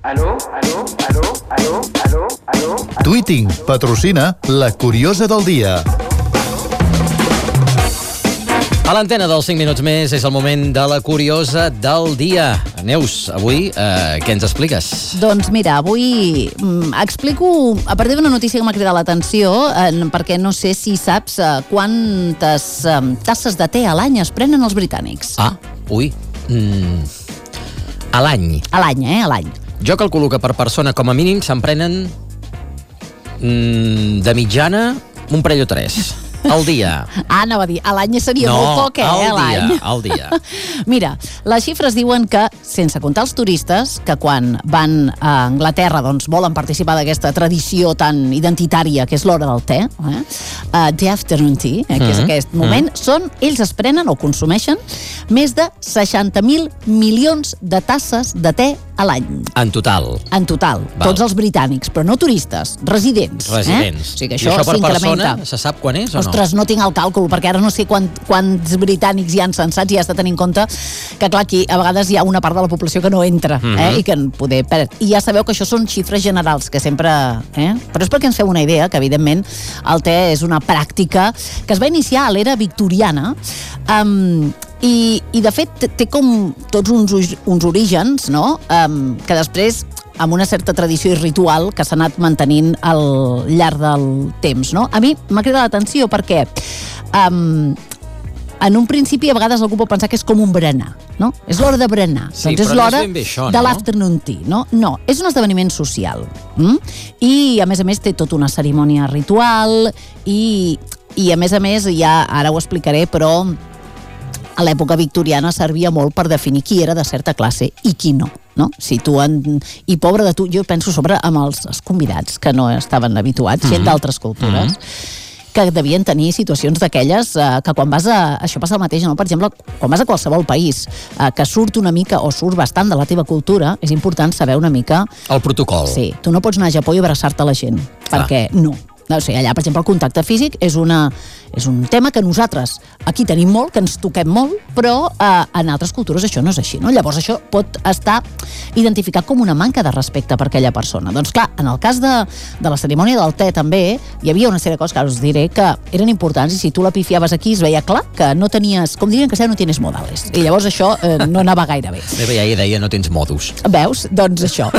Tweeting patrocina La Curiosa del Dia. A l'antena dels 5 minuts més és el moment de La Curiosa del Dia. Neus, avui què ens expliques? Doncs mira, avui explico a partir d'una notícia que m'ha cridat l'atenció, perquè no sé si saps quantes tasses de te a l'any es prenen els britànics. A l'any. A l'any, a l'any. Jo calculo que per persona com a mínim se'n prenen de mitjana un parell o 3. Al dia. Anava a dir, a l'any seria molt poc, al dia. Mira, les xifres diuen que, sense comptar els turistes, que quan van a Anglaterra doncs volen participar d'aquesta tradició tan identitària que és l'hora del te, the afternoon tea, que és aquest moment, ells es prenen o consumeixen més de 60.000 milions de tasses de te a l'any. En total. En total. Val. Tots els britànics, però no turistes, residents. O sigui que I això per s'incrementa. persona se sap quan és o no? Ostres, no tinc el càlcul, perquè ara no sé quants britànics hi han censats i has de tenir en compte que, clar, aquí a vegades hi ha una part de la població que no entra i que poder perd. I ja sabeu que això són xifres generals, que sempre... Però és perquè ens feu una idea, que evidentment el te és una pràctica que es va iniciar a l'era victoriana i de fet té com tots uns orígens, no? Que després amb una certa tradició i ritual que s'ha anat mantenint al llarg del temps, no? A mi m'ha cridat l'atenció perquè en un principi a vegades algú pot pensar que és com un berenar, no? És l'hora de berenar. Sí, doncs és l'hora no? de l'afternoon tea, no? No, és un esdeveniment social. I a més té tota una cerimònia ritual i a més ja, ara ho explicaré, però a l'època victoriana servia molt per definir qui era de certa classe i qui no. I pobre de tu, jo penso sobre amb els convidats que no estaven habituats, gent d'altres cultures, que devien tenir situacions d'aquelles que quan vas a... Això passa el mateix, no? Per exemple, quan vas a qualsevol país que surt una mica o surt bastant de la teva cultura, és important saber una mica... El protocol. Sí, tu no pots anar a Japó i abraçar-te a la gent, perquè no. O sigui, allà, per exemple, el contacte físic és un tema que nosaltres aquí tenim molt, que ens toquem molt, però en altres cultures això no és així, no? Llavors això pot estar identificat com una manca de respecte per aquella persona. Doncs clar, en el cas de la cerimònia del te també hi havia una sèrie de coses que ara us diré que eren importants i si tu la pifiaves aquí es veia clar que no tenies, com dirien que no tienes modales. I llavors això no anava gaire bé. La meva iaia deia no tens modus. Veus? Doncs això.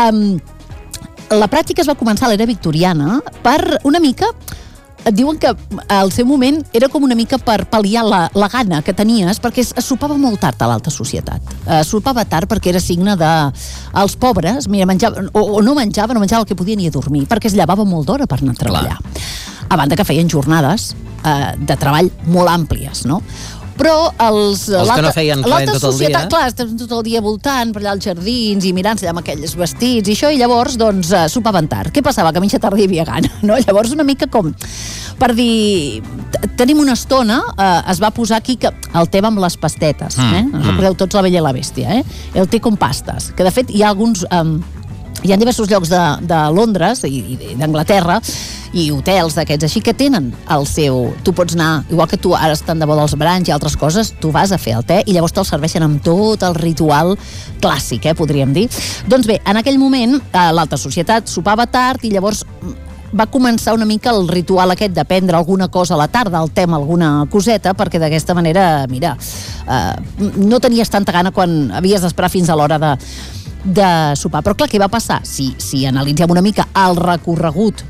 La pràctica es va començar a l'era victoriana per una mica... Et diuen que al seu moment era com una mica per pal·liar la gana que tenies, perquè es sopava molt tard a l'alta societat. Sopava tard perquè era signe de... Els pobres, mira, menjaven, o no menjaven el que podien ni a dormir, perquè es llevava molt d'hora per anar a treballar. A banda que feien jornades de treball molt àmplies, no? Però els que no feien res tot el dia... Clar, estaven tot el dia voltant per allà als jardins i mirant-se allà amb aquells vestits i això, i llavors, doncs, sopaven tard. Què passava? Que a mitja tarda hi havia gana, no? Llavors, una mica com... Per dir... Tenim una estona, es va posar aquí el te amb les pastetes, recordeu tots La Bella i la Bèstia, El te con pastes, que de fet hi ha alguns... Hi ha diversos llocs de Londres i d'Anglaterra i hotels d'aquests així que tenen el seu... Tu pots anar, igual que tu ara estan de bo dels branys i altres coses, tu vas a fer el te i llavors te'l serveixen amb tot el ritual clàssic, podríem dir. Doncs bé, en aquell moment l'alta societat sopava tard i llavors va començar una mica el ritual aquest de prendre alguna cosa a la tarda, el te amb alguna coseta, perquè d'aquesta manera, mira, no tenies tanta gana quan havies d'esperar fins a l'hora de sopar. Però clar, què va passar? Si analitzem una mica el recorregut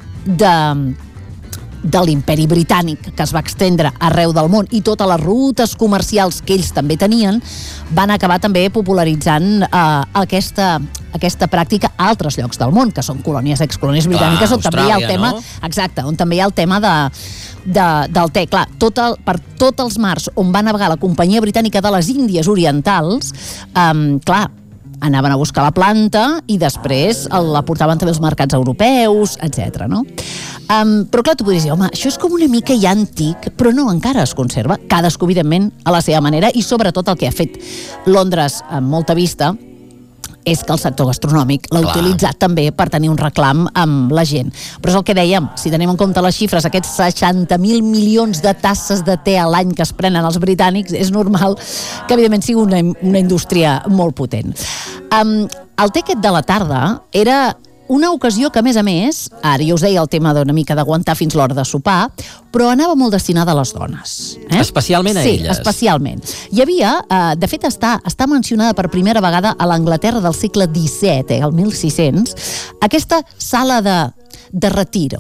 de l'imperi britànic que es va extendre arreu del món i totes les rutes comercials que ells també tenien, van acabar també popularitzant aquesta pràctica a altres llocs del món, que són colònies, excolònies britàniques, on també hi ha el tema, no? Exacte, on també hi ha el tema del te. Clar, per tots els mars on va navegar la Companyia Britànica de les Índies Orientals, clar, anaven a buscar la planta i després la portaven també als mercats europeus, etc. no? Però clar, tu podries dir, home, això és com una mica ja antic, però no, encara es conserva, cadascú, evidentment, a la seva manera, i sobretot el que ha fet Londres amb molta vista és que el sector gastronòmic l'ha utilitzat també per tenir un reclam amb la gent. Però és el que dèiem, si tenim en compte les xifres, aquests 60.000 milions de tasses de te a l'any que es prenen els britànics, és normal que evidentment sigui una indústria molt potent. el té aquest de la tarda era una ocasió que, a més, ara jo us deia el tema d'una mica d'aguantar fins l'hora de sopar, però anava molt destinada a les dones. Especialment a elles. Sí, especialment. Hi havia, de fet, està mencionada per primera vegada a l'Anglaterra del segle XVII, el 1600, aquesta sala de retir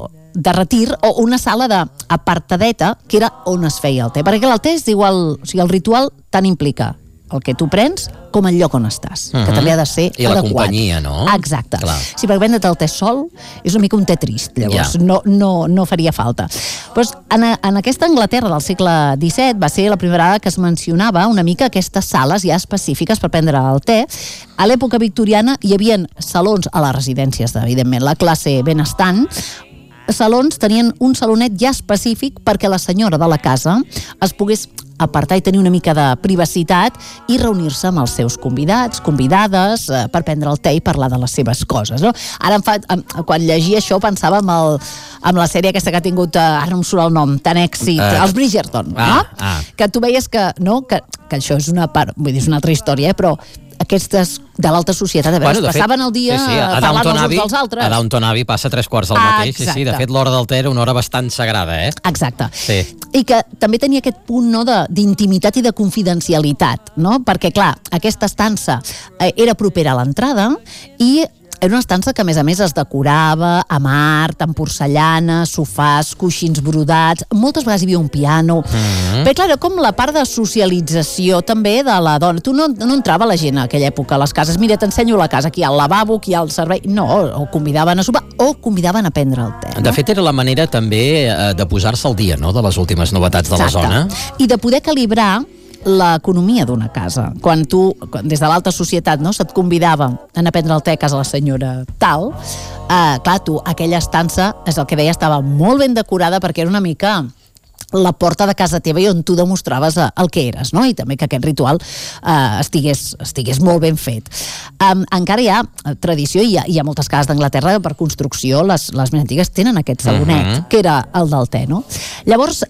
o una sala d'apartadeta que era on es feia el té. Perquè el té és igual, o sigui, el ritual tant implica el que tu prens com el lloc on estàs, que també ha de ser I adequat. La companyia, no? Exacte. Clar. Sí, perquè vendre't el té sol és una mica un té trist, llavors no faria falta. Pues, en aquesta Anglaterra del segle XVII va ser la primera vegada que es mencionava una mica aquestes sales ja específiques per prendre el té. A l'època victoriana hi havia salons a les residències, evidentment, la classe benestant. Salons tenien un salonet ja específic perquè la senyora de la casa es pogués apartar i tenir una mica de privacitat i reunir-se amb els seus convidats, convidades, per prendre el té i parlar de les seves coses, no? Ara quan llegia això pensava amb la sèrie aquesta que ha tingut, ara no em surt el nom, tan èxit, els Bridgerton, no? Que tu veies que això és una part, vull dir, és una altra història, però aquestes de l'alta societat, passaven el dia parlant els uns dels altres. A Downton Abbey passa 3/4 del mateix. Sí, de fet, l'hora del té era una hora bastant sagrada, Exacte. Sí. I que també tenia aquest punt, no, d'intimitat i de confidencialitat, no? Perquè, clar, aquesta estança era propera a l'entrada i era una estança que, a més, es decorava amb art, amb porcellana, sofàs, coixins brodats, moltes vegades hi havia un piano. Però, clar, era com la part de socialització també de la dona. Tu no entrava la gent a aquella època a les cases. Mira, t'ensenyo la casa, aquí hi ha el lavabo, aquí hi ha el servei. No, o convidaven a sopar o convidaven a prendre el té. De fet, era la manera també de posar-se al dia, no?, de les últimes novetats de la zona. I de poder calibrar l'economia d'una casa. Quan tu, des de l'alta societat, no, se't convidava a anar a prendre el té a casa la senyora tal, clar, tu, aquella estança, és el que deia, estava molt ben decorada perquè era una mica la porta de casa teva i on tu demostraves el que eres, no? I també que aquest ritual estigués molt ben fet. Encara hi ha tradició, i hi ha moltes cases d'Anglaterra per construcció, les més antigues tenen aquest salonet, que era el del té, no? Llavors,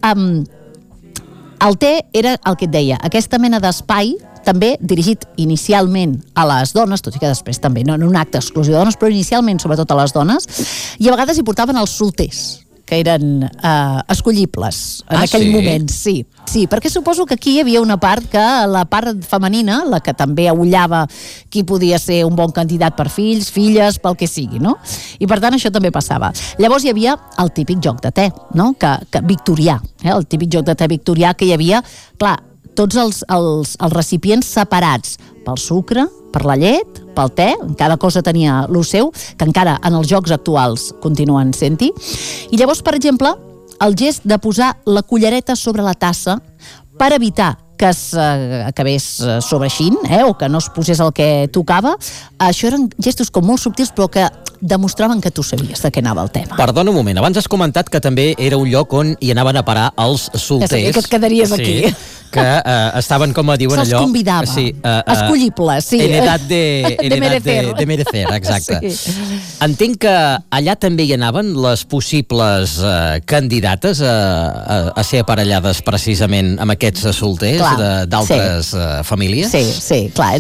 el té era el que et deia, aquesta mena d'espai també dirigit inicialment a les dones, tot i que després també, no en un acte exclusiu de dones, però inicialment sobretot a les dones, i a vegades hi portaven els solters, que eren escollibles en aquell moment, sí, perquè suposo que aquí hi havia una part que la part femenina, la que també aullava qui podia ser un bon candidat per fills, filles, pel que sigui, no? I per tant això també passava. Llavors hi havia el típic joc de té, no? Que victorià, el típic joc de té victorià que hi havia, clar, tots els recipients separats pel sucre, per la llet, pel té, cada cosa tenia lo seu, que encara en els jocs actuals continuen sent-hi. I llavors, per exemple, el gest de posar la cullereta sobre la tassa per evitar que acabés sobreixint, o que no es posés el que tocava, això eren gestos com molt subtils, però que demostraven que tu sabies de què anava el tema. Perdona un moment, abans has comentat que també era un lloc on hi anaven a parar els solters. Ja sabia que et quedaries aquí. Que estaven, com diuen allò... Se'ls convidava. Escollibles, sí. En edat de merecer, exacte. Entenc que allà també hi anaven les possibles candidates a ser aparellades precisament amb aquests solters d'altres famílies? Sí, clar,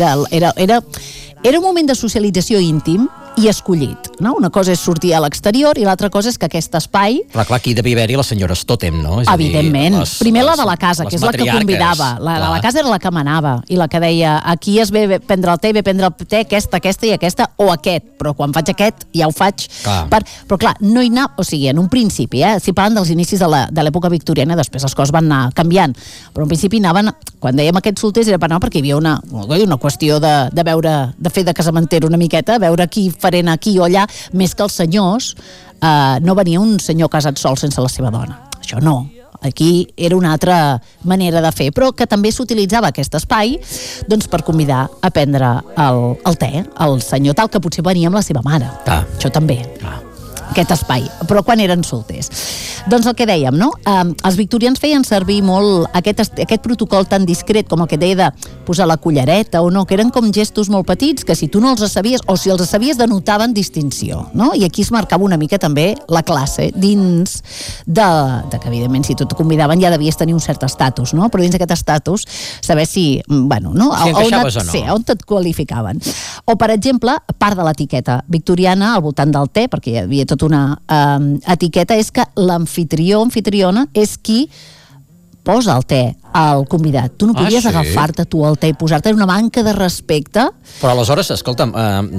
era un moment de socialització íntim i escollit, no? Una cosa és sortir a l'exterior i l'altra cosa és que aquest espai... Però clar, aquí devia haver-hi les senyores tòtem, no? Evidentment. Primer la de la casa, que és la que convidava. La de la casa era la que manava i la que deia, aquí es ve prendre el té, ve prendre el té, aquesta i aquesta, o aquest, però quan faig aquest ja ho faig. Però clar, no hi anava... O sigui, en un principi, si parlen dels inicis de l'època victoriana, després les coses van anar canviant, però en principi anaven... Quan dèiem aquests solters era perquè hi havia una qüestió de veure, de fer de casamentera una miqueta, veure qui farent aquí o allà, més que els senyors, no venia un senyor casat sol sense la seva dona. Això no. Aquí era una altra manera de fer, però que també s'utilitzava aquest espai doncs, per convidar a prendre el té, el senyor tal, que potser venia amb la seva mare. Això també. Aquest espai, però quan eren solters. Doncs el que dèiem, no? Els victorians feien servir molt aquest protocol tan discret com el que deia de posar la cullereta o no, que eren com gestos molt petits que si tu no els sabies, o si els sabies denotaven distinció, no? I aquí es marcava una mica també la classe dins de que evidentment si tu et convidaven ja devies tenir un cert estatus, no? Però dins d'aquest estatus saber si, bueno, no? Si encaixaves o no. Sí, on et qualificaven. O, per exemple, part de l'etiqueta victoriana al voltant del te, perquè hi havia tota una etiqueta, és que l'amfitrió o anfitriona és qui posa el te al convidat. Tu no podies agafar-te tu el te i posar-te una manca de respecte. Però aleshores, escolta'm,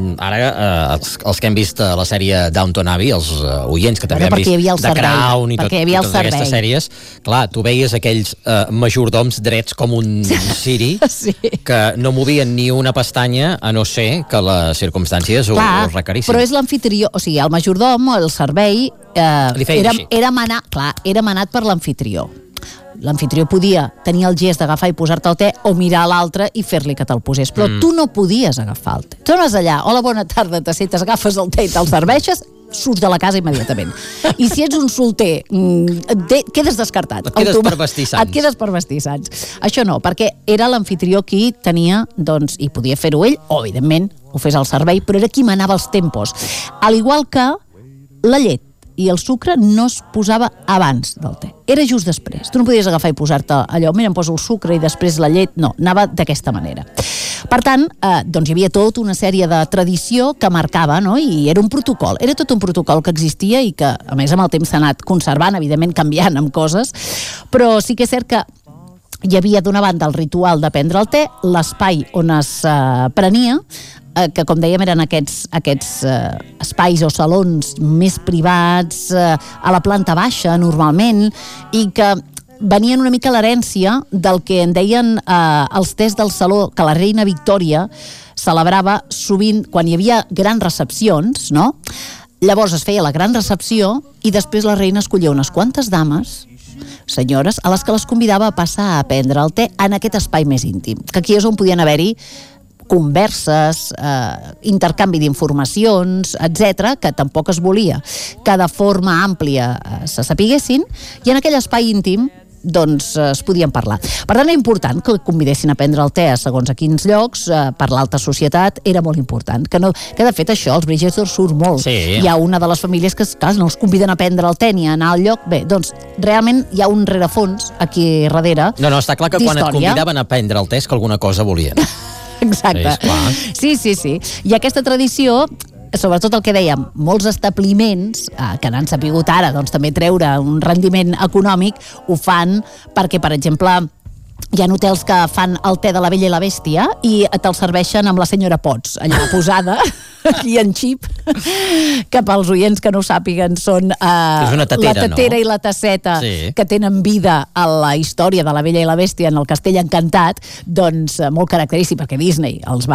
ara els que hem vist la sèrie Downton Abbey, els oients que també hem vist The Crown i totes aquestes sèries, clar, tu veies aquells majordoms drets com un ciri que no movien ni una pestanya a no ser que les circumstàncies ho requerissin. Però és l'amfitrió, o sigui, el majordom, el servei, era manat per l'amfitrió. L'amfitrió podia tenir el gest d'agafar i posar-te el te o mirar a l'altre i fer-li que te'l posés, però tu no podies agafar el te. Tu anaves allà, hola, bona tarda, t'asseites, agafes el te i te'l serveixes, surts de la casa immediatament. I si ets un solter, quedes descartat. Et quedes per vestir sants. Et quedes per vestir sants. Això no, perquè era l'amfitrió qui tenia, doncs, i podia fer-ho ell, o evidentment ho fes al servei, però era qui manava els tempos. Al igual que la llet i el sucre no es posava abans del te. Era just després. Tu no podies agafar i posar-te allò, mira, em poso el sucre i després la llet. No, anava d'aquesta manera. Per tant, doncs hi havia tota una sèrie de tradició que marcava, no? I era un protocol. Era tot un protocol que existia i que, a més, amb el temps s'ha anat conservant, evidentment canviant amb coses, però sí que és cert que hi havia d'una banda el ritual de prendre el te, l'espai on es prenia, que com dèiem eren aquests espais o salons més privats, a la planta baixa normalment, i que venien una mica l'herència del que en deien els tés del saló, que la reina Victòria celebrava sovint quan hi havia grans recepcions, no? Llavors es feia la gran recepció i després la reina escollia unes quantes dames, senyores, a les que les convidava a passar a prendre el te en aquest espai més íntim, que aquí és on podien haver-hi converses, intercanvi d'informacions, etc, que tampoc es volia que de forma àmplia se sapiguessin, i en aquell espai íntim doncs es podien parlar. Per tant, era important que el convidessin a prendre el te a segons a quins llocs, per l'alta societat, era molt important. Que de fet això, els Bridgerton surt molt. Sí. Hi ha una de les famílies que no els conviden a prendre el te ni a anar al lloc. Bé, doncs realment hi ha un rerefons aquí darrere. No, està clar que quan et convidaven a prendre el te és que alguna cosa volien. Exacte. Sí. I aquesta tradició, sobretot el que dèiem, molts establiments que n'han sapigut ara doncs, també treure un rendiment econòmic, ho fan perquè, per exemple, hi ha hotels que fan el te de la Bella i la Bèstia i te'l serveixen amb la senyora Potts allà posada i en xip, que pels oients que no ho sàpiguen són una tatera, la tatera, no? I la tasseta, sí, que tenen vida a la història de la Bella i la Bèstia en el Castell Encantat, doncs molt característic, perquè Disney els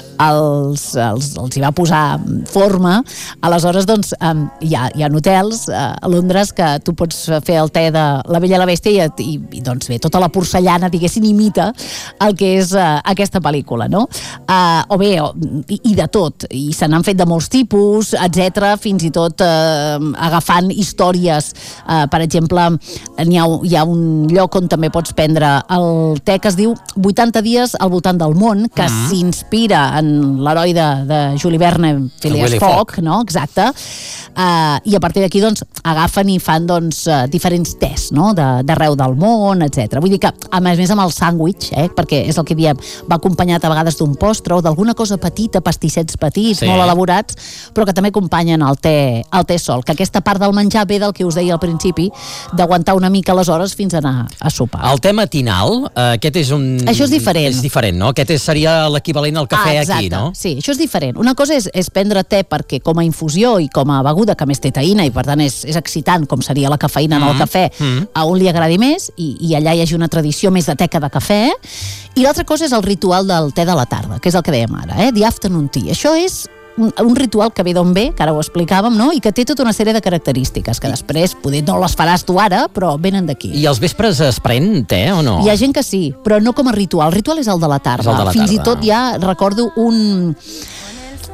hi va posar forma. Aleshores, doncs, hi ha hotels a Londres que tu pots fer el te de la Bella i la Bèstia i doncs bé, tota la porcellana, diguéssim, imita el que és aquesta pel·lícula, no? O bé, i de tot, i se n'han fet de molts tipus, etc, fins i tot agafant històries. Per exemple, hi ha un lloc on també pots prendre el te que es diu 80 dies al voltant del món, que s'inspira en l'heroi de Jules Verne, Phileas Fogg, no? Exacte. I a partir d'aquí, doncs, agafen i fan, doncs, diferents tes, no? D'arreu del món, etc. Vull dir que, a més amb el sàndwich, perquè és el que diem, va acompanyat a vegades d'un postre o d'alguna cosa petita, pastissets petits, molt elaborats, però que també acompanyen el te sol, que aquesta part del menjar ve del que us deia al principi, d'aguantar una mica les hores fins a anar a sopar. El te matinal, aquest és un... Això és diferent. És diferent, no? Aquest seria l'equivalent al cafè aquí, no? Sí, això és diferent. Una cosa és prendre te perquè com a infusió i com a beguda, que més té taïna i per tant és excitant, com seria la cafeïna en el cafè, a un li agradi més i allà hi hagi una tradició més de te que de cafè. I l'altra cosa és el ritual del te de la tarda, que és el que dèiem ara, the afternoon tea. Això és un ritual que ve d'on ve, que ara ho explicàvem, no? I que té tota una sèrie de característiques, que després poder no les faràs tu ara, però venen d'aquí. I als vespres es pren te o no? Hi ha gent que sí, però no com a ritual. El ritual és el de la tarda. Fins i tot ja recordo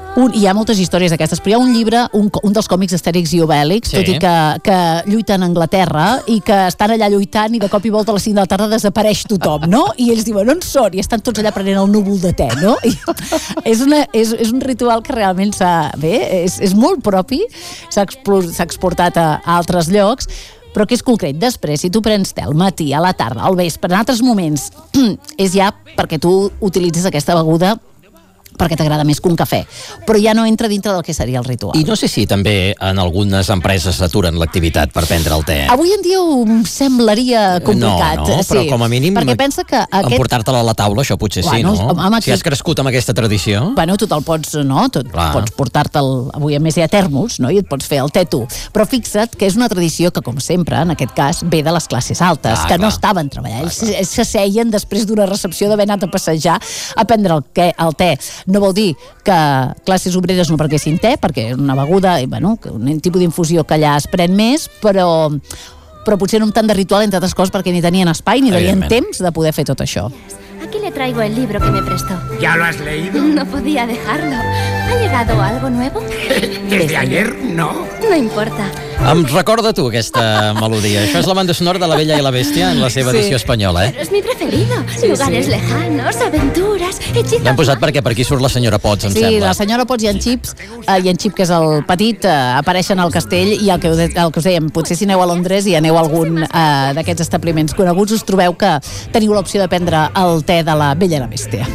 Hi ha moltes històries d'aquestes, però hi ha un llibre, un dels còmics d'Astèrix i Obèlix, tot i que lluiten a Anglaterra i que estan allà lluitant i de cop i volta a les 5 de la tarda desapareix tothom, no? I ells diuen, on són? I estan tots allà prenent el núvol de te, no? I és un ritual que realment és molt propi, s'ha exportat a altres llocs, però que és concret. Després, si tu prens te al matí, a la tarda, al vespre, en altres moments, és ja perquè tu utilitzes aquesta beguda perquè t'agrada més que un cafè, però ja no entra dintre del que seria el ritual. I no sé si també en algunes empreses aturen l'activitat per prendre el te. Avui en dia ho semblaria complicat. No, però com a mínim perquè pensa que emportar-te-la a la taula, això potser sí, no? Si has crescut amb aquesta tradició. Bueno, tu te'l pots, no? Pots portar-te'l, avui a més hi ha tèrmols, no? I et pots fer el te tu. Però fixa't que és una tradició que, com sempre, en aquest cas, ve de les classes altes, que no estaven treballant. Ells s'asseien després d'una recepció d'haver anat a passejar a prendre el te. No vol dir que classes obreres no prenguessin te, perquè és una beguda, un tipus d'infusió que allà es pren més, però potser no tant de ritual, entre altres coses, perquè ni tenien espai ni tenien temps de poder fer tot això. Aquí le traigo el libro que me prestó. ¿Ya lo has leído? No podía dejarlo. ¿Ha llegado algo nuevo? ¿Desde ayer? No. No importa. Em recorda tu aquesta melodia. Això és la banda sonora de La Bella i la Bèstia en la seva edició espanyola, Pero es mi preferido. Lugares lejanos, aventuras, hechizos. L'hem posat perquè per aquí surt la senyora Potts, em sembla. Sí, la senyora Potts i en Chips, que és el petit, apareixen al castell i el que us dèiem, potser si aneu a Londres i aneu a algun d'aquests establiments coneguts, us trobeu que teniu l'opció de prendre el te de La Bella i la Bèstia.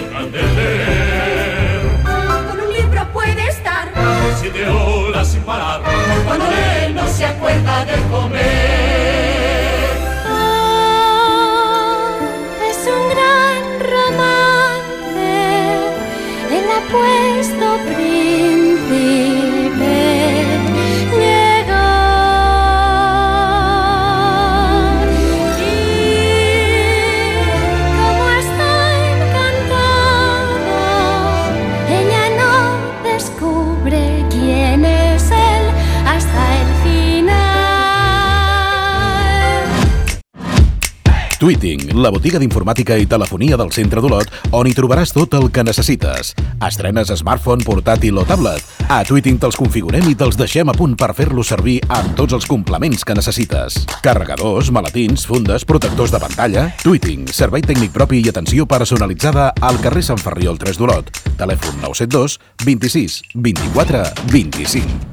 Con un libro puede estar 7 horas sin parar. Cuando lee no se acuerda de comer. Es un gran romance, el apuesto príncipe llegó. Y como está encantado, ella no descubre quién es él hasta el final. Tweeting, la botiga d'informàtica i telefonia del centre d'Olot, on hi trobaràs tot el que necessites. Estrenes smartphone, portàtil o tablet? A Tweeting te'ls configurem i te'ls deixem a punt per fer-los servir amb tots els complements que necessites. Carregadors, maletins, fundes, protectors de pantalla... Tweeting, servei tècnic propi i atenció personalitzada al carrer Sant Ferriol 3 d'Olot. Telèfon 972 26 24 25.